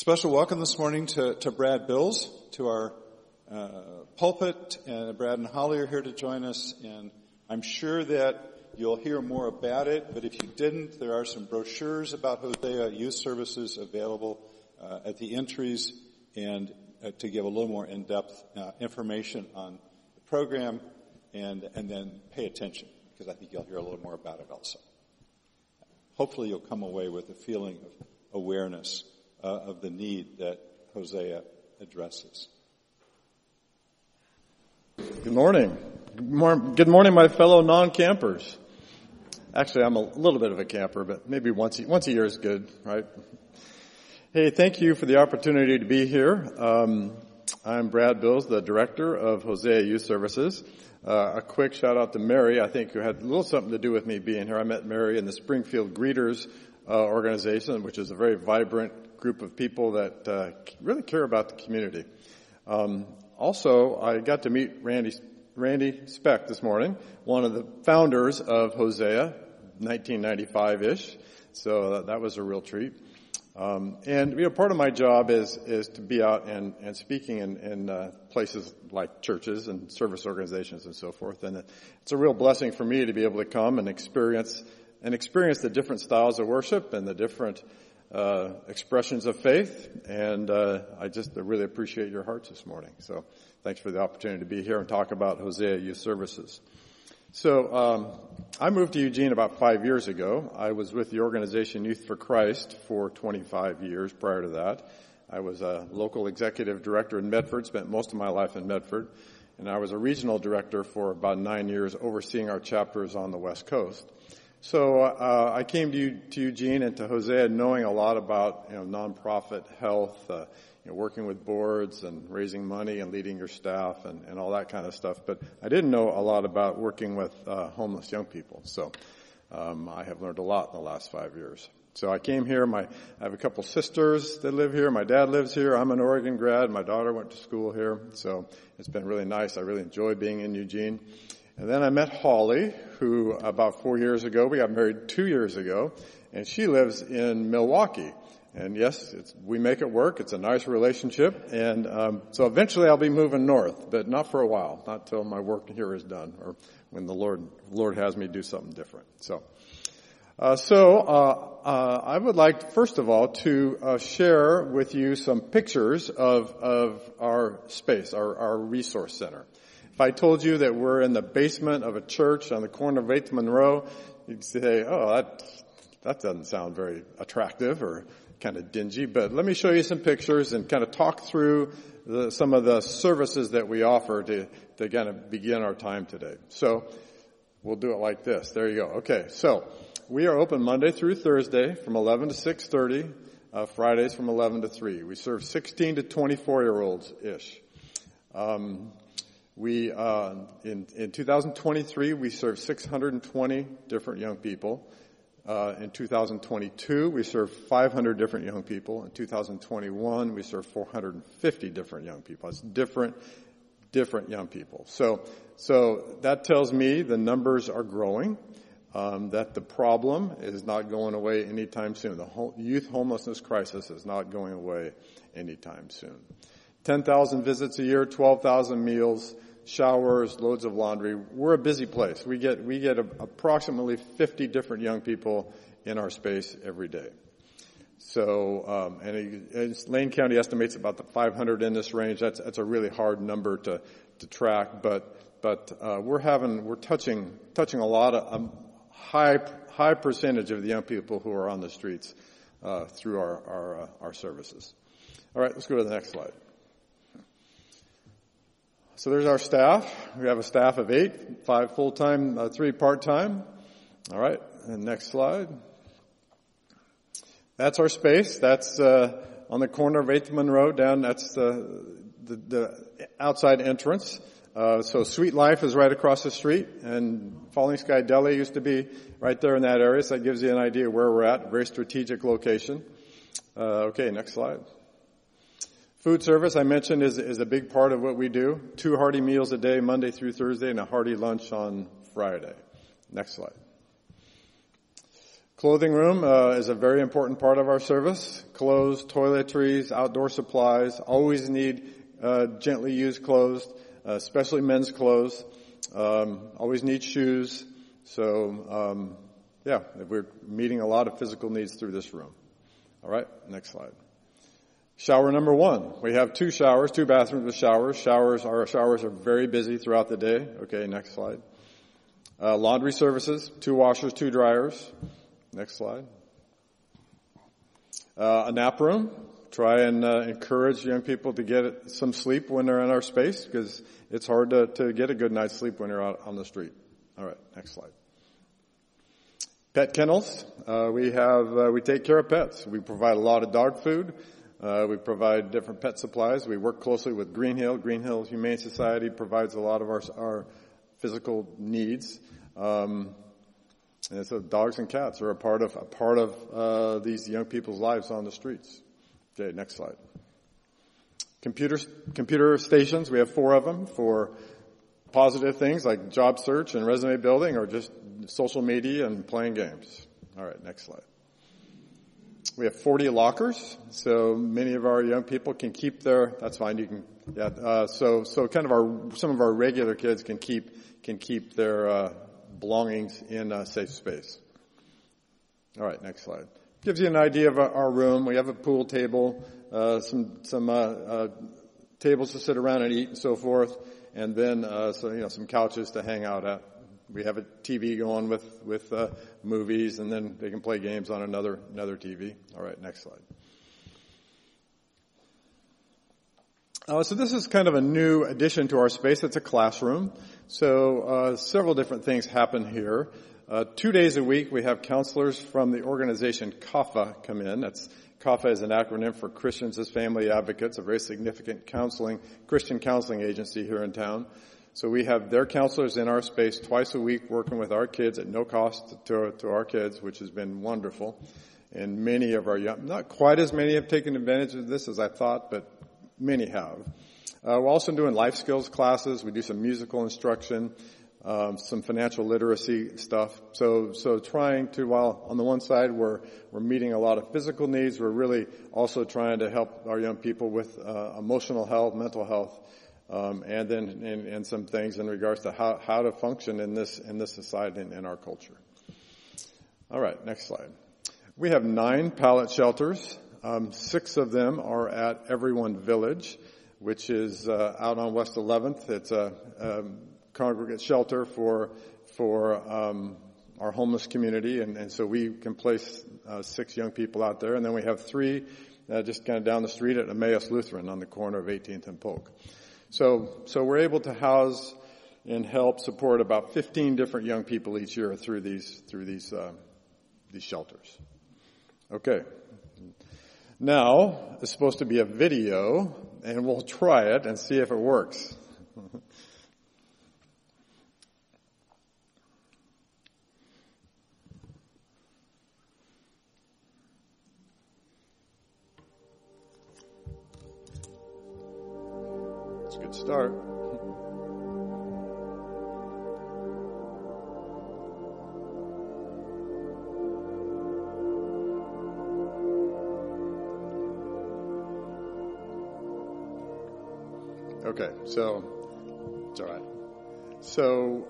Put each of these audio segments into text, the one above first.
Special welcome this morning to Brad Bills, to our pulpit, and Brad and Holly are here to join us, and I'm sure that you'll hear more about it, but if you didn't, there are some brochures about Hosea Youth Services available at the entries, and to give a little more in-depth information on the program, and then pay attention, because I think you'll hear a little more about it also. Hopefully you'll come away with a feeling of awareness of the need that Hosea addresses. Good morning. Good morning, my fellow non-campers. Actually, I'm a little bit of a camper, but maybe once a year is good, right? Hey, thank you for the opportunity to be here. I'm Brad Bills, the director of Hosea Youth Services. A quick shout out to Mary, I think, who had a little something to do with me being here. I met Mary in the Springfield Greeters organization, which is a very vibrant group of people that really care about the community. Also, I got to meet Randy Speck this morning, one of the founders of Hosea, 1995-ish. So that was a real treat. And part of my job is to be out and speaking in places like churches and service organizations and so forth. And it's a real blessing for me to be able to come and experience the different styles of worship and the different expressions of faith, and I just really appreciate your hearts this morning. So thanks for the opportunity to be here and talk about Hosea Youth Services. So I moved to Eugene about 5 years ago. I was with the organization Youth for Christ for 25 years prior to that. I was a local executive director in Medford, spent most of my life in Medford, and I was a regional director for about 9 years overseeing our chapters on the West Coast. So I came to Eugene and to Hosea knowing a lot about nonprofit health, working with boards and raising money and leading your staff and all that kind of stuff. But I didn't know a lot about working with homeless young people. So I have learned a lot in the last 5 years. So I came here. I have a couple sisters that live here. My dad lives here. I'm an Oregon grad. My daughter went to school here. So it's been really nice. I really enjoy being in Eugene. And then I met Holly, who about 4 years ago, we got married 2 years ago, and she lives in Milwaukee. And yes, we make it work. It's a nice relationship. And so eventually I'll be moving north, but not for a while, not till my work here is done or when the Lord has me do something different. So I would like, first of all, to share with you some pictures of our space, our resource center. If I told you that we're in the basement of a church on the corner of 8th Monroe, you'd say, oh, that doesn't sound very attractive or kind of dingy. But let me show you some pictures and kind of talk through some of the services that we offer to kind of begin our time today. So we'll do it like this. There you go. Okay, so we are open Monday through Thursday from 11 to 6:30, Fridays from 11 to 3. We serve 16 to 24-year-olds-ish. In 2023, we served 620 different young people. In 2022, we served 500 different young people. In 2021, we served 450 different young people. It's different young people. So that tells me the numbers are growing, that the problem is not going away anytime soon. The youth homelessness crisis is not going away anytime soon. 10,000 visits a year, 12,000 meals, showers, loads of laundry. We're a busy place. We get approximately 50 different young people in our space every day. So, and Lane County estimates about 500 in this range. That's a really hard number to track, but we're touching a lot of high percentage of the young people who are on the streets through our services. All right, let's go to the next slide. So there's our staff. We have a staff of 8, 5 full-time, 3 part-time. All right, and next slide. That's our space. That's on the corner of 8th Monroe down. That's the outside entrance. So Sweet Life is right across the street, and Falling Sky Deli used to be right there in that area. So that gives you an idea where we're at. Very strategic location. Okay, next slide. Food service, I mentioned, is a big part of what we do. 2 hearty meals a day, Monday through Thursday, and a hearty lunch on Friday. Next slide. Clothing room is a very important part of our service. Clothes, toiletries, outdoor supplies. Always need gently used clothes, especially men's clothes. Always need shoes. So, we're meeting a lot of physical needs through this room. All right, next slide. Shower number 1. We have 2 showers, 2 bathrooms with showers. Our showers are very busy throughout the day. Okay, next slide. Laundry services, 2 washers, 2 dryers. Next slide. A nap room. Try and encourage young people to get some sleep when they're in our space, because it's hard to get a good night's sleep when you're out on the street. All right, next slide. Pet kennels. We take care of pets. We provide a lot of dog food. We provide different pet supplies. We work closely with Green Hill. Green Hill Humane Society provides a lot of our physical needs. And so dogs and cats are a part of these young people's lives on the streets. Okay, next slide. Computer stations, we have 4 of them for positive things like job search and resume building, or just social media and playing games. All right, next slide. We have 40 lockers, so many of our young people can keep their. That's fine. You can. Yeah. So kind of some of our regular kids can keep their belongings in a safe space. All right, next slide. Gives you an idea of our room. We have a pool table, some tables to sit around and eat and so forth, and then some couches to hang out at. We have a TV going with movies, and then they can play games on another TV. All right, next slide. So this is kind of a new addition to our space. It's a classroom. So several different things happen here. 2 days a week, we have counselors from the organization CAFA come in. CAFA is an acronym for Christians as Family Advocates, a very significant Christian counseling agency here in town. So we have their counselors in our space twice a week working with our kids at no cost to our kids, which has been wonderful. And many of our not quite as many have taken advantage of this as I thought, but many have. We're also doing life skills classes. We do some musical instruction, some financial literacy stuff. So trying to, while on the one side we're meeting a lot of physical needs, we're really also trying to help our young people with emotional health, mental health, and then some things in regards to how to function in this society and in our culture. All right, next slide. We have 9 pallet shelters. 6 of them are at Everyone Village, which is out on West 11th. It's a congregate shelter for our homeless community, and so we can place 6 young people out there. And then we have 3 just kind of down the street at Emmaus Lutheran on the corner of 18th and Polk. So we're able to house and help support about 15 different young people each year through these shelters. Okay. Now, it's supposed to be a video, and we'll try it and see if it works. It's a good start. Okay, so it's all right. So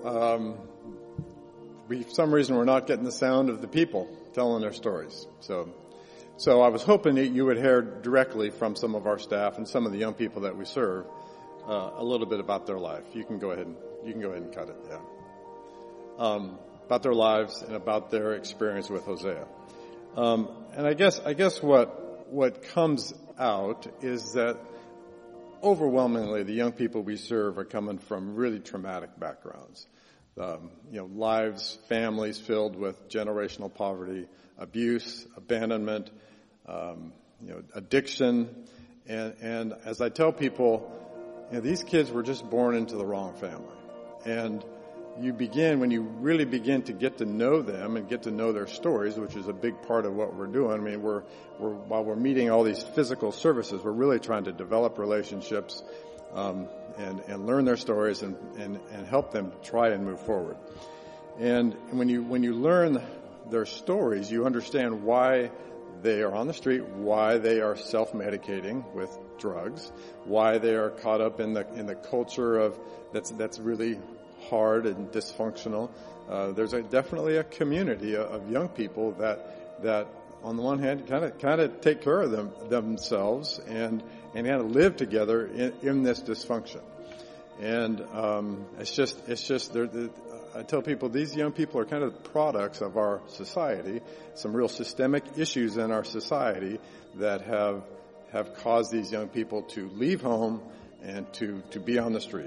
for some reason we're not getting the sound of the people telling their stories. So I was hoping that you would hear directly from some of our staff and some of the young people that we serve a little bit about their life. You can go ahead and cut it. Yeah. About their lives and about their experience with Hosea. And I guess what comes out is that overwhelmingly, the young people we serve are coming from really traumatic backgrounds. Lives, families filled with generational poverty, abuse, abandonment, addiction. And as I tell people, these kids were just born into the wrong family. And when you really begin to get to know them and get to know their stories, which is a big part of what we're doing. I mean, while we're meeting all these physical services, we're really trying to develop relationships, and learn their stories and help them try and move forward. And when you learn their stories, you understand why they are on the street, why they are self-medicating with drugs, why they are caught up in the culture of that's really hard and dysfunctional. There's definitely a community of young people that on the one hand kind of take care of themselves and kind of live together in this dysfunction. And it's just I tell people these young people are kind of products of our society, some real systemic issues in our society that have caused these young people to leave home and to be on the street.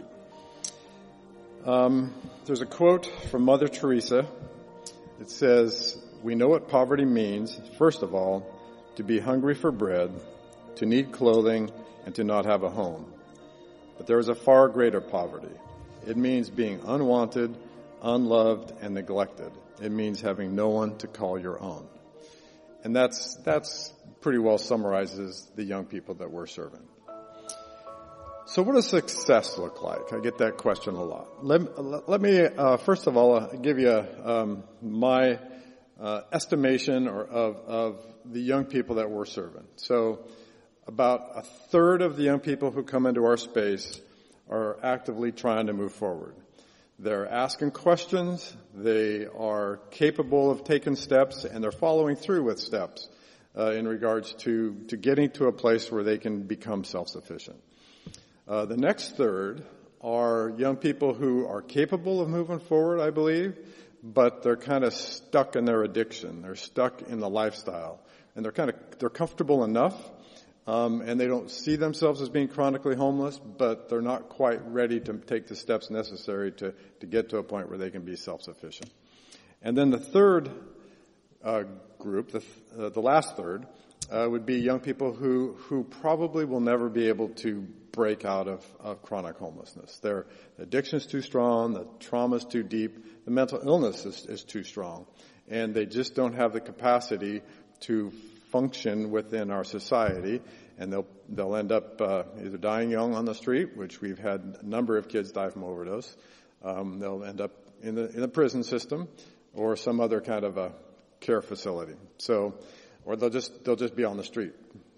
There's a quote from Mother Teresa. It says, "We know what poverty means, first of all, to be hungry for bread, to need clothing, and to not have a home. But there is a far greater poverty. It means being unwanted, unloved, and neglected. It means having no one to call your own." And that's pretty well summarizes the young people that we're serving. So what does success look like? I get that question a lot. Let me first of all give you my estimation of the young people that we're serving. So about a third of the young people who come into our space are actively trying to move forward. They're asking questions, they are capable of taking steps, and they're following through with steps in regards to getting to a place where they can become self-sufficient. The next third are young people who are capable of moving forward, I believe, but they're kind of stuck in their addiction. They're stuck in the lifestyle. And they're comfortable enough, and they don't see themselves as being chronically homeless, but they're not quite ready to take the steps necessary to get to a point where they can be self-sufficient. And then the third group, the last third, would be young people who probably will never be able to break out of chronic homelessness. Their addiction's too strong, the trauma's too deep, the mental illness is too strong, and they just don't have the capacity to function within our society, and they'll end up either dying young on the street, which we've had a number of kids die from overdose. They'll end up in the prison system or some other kind of a care facility. Or they'll just be on the street.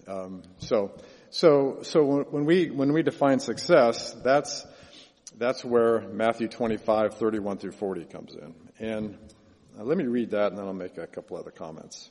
So when we define success, that's where Matthew 25:31 through 40 comes in. And let me read that, and then I'll make a couple other comments.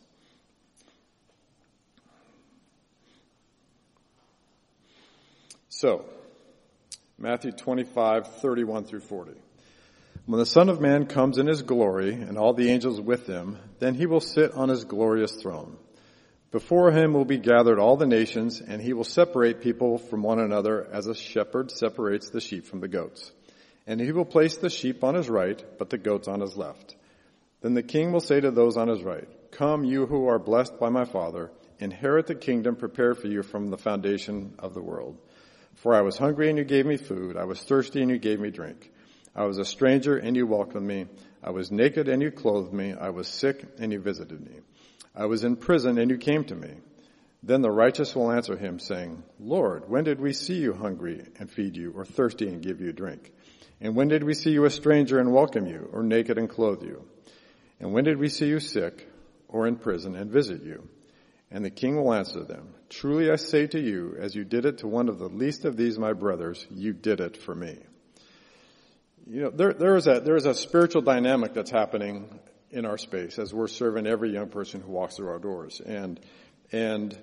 So, Matthew 25:31 through 40. "When the Son of Man comes in his glory, and all the angels with him, then he will sit on his glorious throne. Before him will be gathered all the nations, and he will separate people from one another as a shepherd separates the sheep from the goats. And he will place the sheep on his right, but the goats on his left. Then the king will say to those on his right, 'Come, you who are blessed by my Father, inherit the kingdom prepared for you from the foundation of the world. For I was hungry, and you gave me food. I was thirsty, and you gave me drink. I was a stranger, and you welcomed me. I was naked, and you clothed me. I was sick, and you visited me. I was in prison, and you came to me.' Then the righteous will answer him, saying, 'Lord, when did we see you hungry and feed you, or thirsty and give you drink? And when did we see you a stranger and welcome you, or naked and clothe you? And when did we see you sick or in prison and visit you?' And the king will answer them, 'Truly I say to you, as you did it to one of the least of these my brothers, you did it for me.'" You know, there is a spiritual dynamic that's happening in our space as we're serving every young person who walks through our doors. And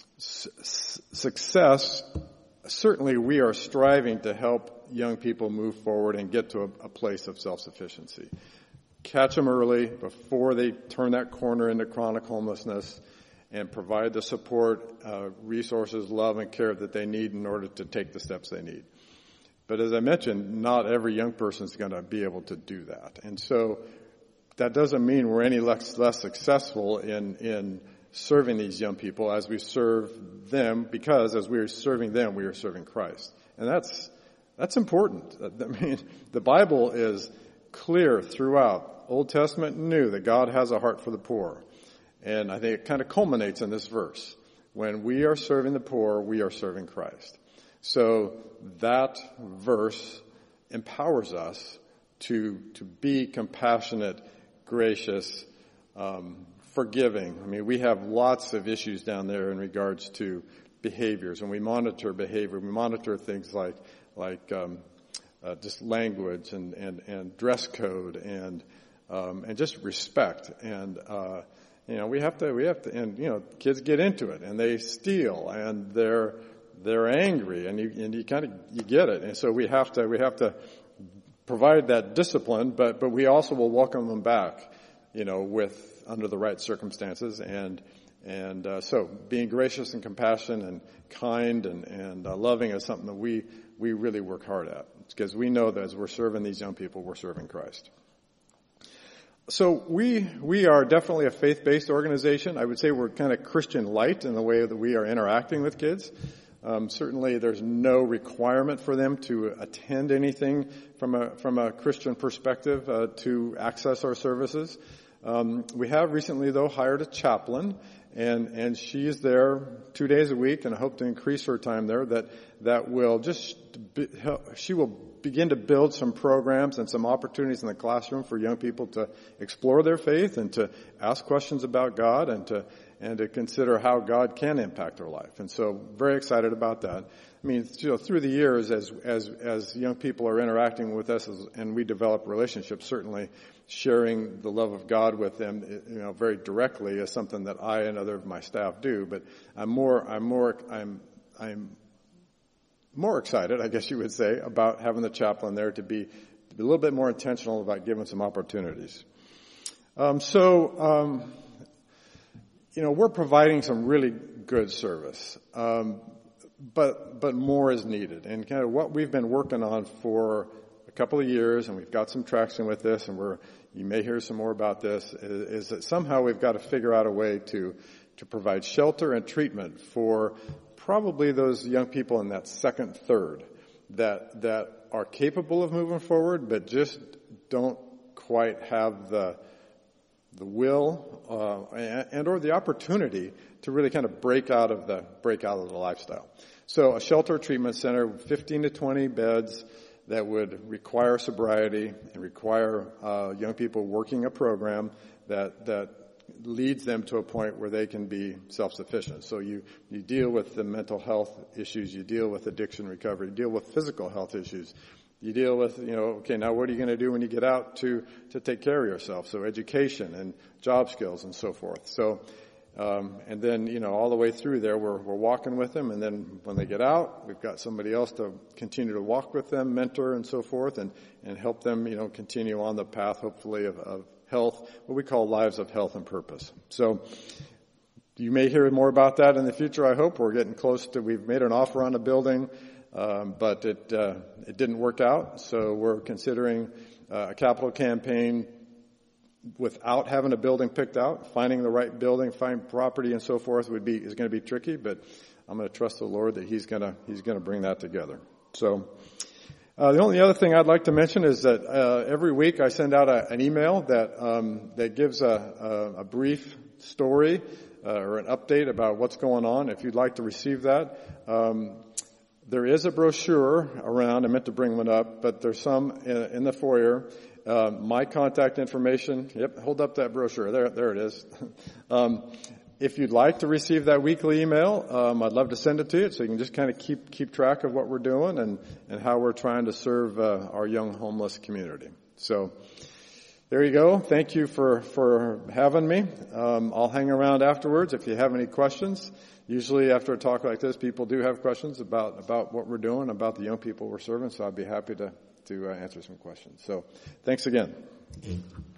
success, certainly we are striving to help young people move forward and get to a place of self-sufficiency. Catch them early before they turn that corner into chronic homelessness, and provide the support, resources, love, and care that they need in order to take the steps they need. But as I mentioned, not every young person is going to be able to do that. And so that doesn't mean we're any less successful in serving these young people as we serve them, because as we are serving them, we are serving Christ. And that's important. I mean, the Bible is clear throughout, Old Testament and New, that God has a heart for the poor. And I think it kind of culminates in this verse. When we are serving the poor, we are serving Christ. So that verse empowers us to be compassionate, gracious, forgiving. I mean, we have lots of issues down there in regards to behaviors, and we monitor behavior. We monitor things like just language and dress code and just respect. And we have to, and kids get into it and they steal and they're angry and you get it. And so we have to provide that discipline, but we also will welcome them back, under the right circumstances. And so being gracious and compassionate and kind and loving is something that we really work hard at, because we know that as we're serving these young people, we're serving Christ. So we are definitely a faith-based organization. I would say we're kind of Christian light in the way that we are interacting with kids. Certainly there's no requirement for them to attend anything from a Christian perspective to access our services. We have recently, though, hired a chaplain, and she is there 2 days a week, and I hope to increase her time there. That will she will begin to build some programs and some opportunities in the classroom for young people to explore their faith and to ask questions about God and to consider how God can impact their life. And so, very excited about that. I mean, through the years, as young people are interacting with us and we develop relationships, certainly sharing the love of God with them, very directly is something that I and other of my staff do. But I'm more excited, I guess you would say, about having the chaplain there to be a little bit more intentional about giving some opportunities. We're providing some really good service, but more is needed. And kind of what we've been working on for a couple of years, and we've got some traction with this, and you may hear some more about this, is that somehow we've got to figure out a way to provide shelter and treatment for probably those young people in that second third that are capable of moving forward, but just don't quite have the will and or the opportunity to really kind of break out of the lifestyle. So a shelter treatment center, 15 to 20 beds that would require sobriety and require young people working a program that leads them to a point where they can be self-sufficient. So you deal with the mental health issues, you deal with addiction recovery, you deal with physical health issues. You deal with, okay, now what are you going to do when you get out to take care of yourself? So education and job skills and so forth. So, and then, all the way through there, we're walking with them. And then when they get out, we've got somebody else to continue to walk with them, mentor and so forth, and help them, continue on the path, hopefully, of health, what we call lives of health and purpose. So you may hear more about that in the future, I hope. We're getting close we've made an offer on a building. But it didn't work out, so we're considering a capital campaign without having a building picked out. Finding the right building, find property, and so forth is going to be tricky. But I'm going to trust the Lord that He's going to bring that together. So the only other thing I'd like to mention is that every week I send out an email that gives a brief story or an update about what's going on. If you'd like to receive that. There is a brochure around. I meant to bring one up, but there's some in the foyer. My contact information. Yep, hold up that brochure. There it is. If you'd like to receive that weekly email, I'd love to send it to you, so you can just kind of keep track of what we're doing and how we're trying to serve our young homeless community. So there you go. Thank you for having me. I'll hang around afterwards if you have any questions. Usually after a talk like this, people do have questions about what we're doing, about the young people we're serving, so I'd be happy to answer some questions. So thanks again.